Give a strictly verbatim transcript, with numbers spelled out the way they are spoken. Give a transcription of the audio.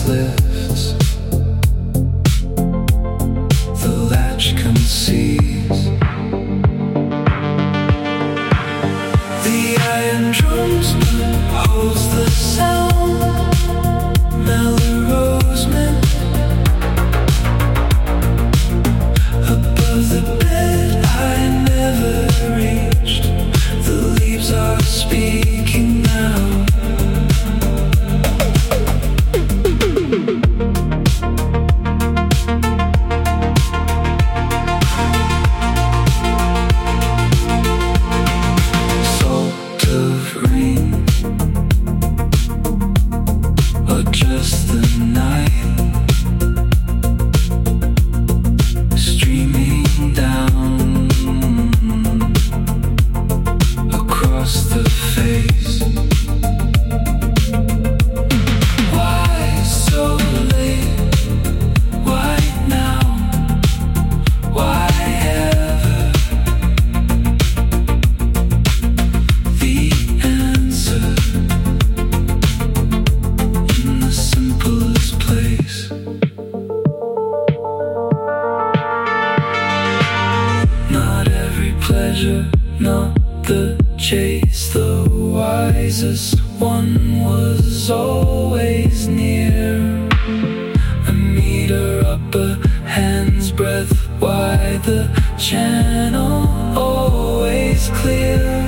lifts, the latch concedes. The iron drums holds the sound, Melrose Mint. Above the bed I never reached, the leaves are speaking now. Not the chase, the wisest one was always near. A meter up, a hand's breadth wide, the channel always clear.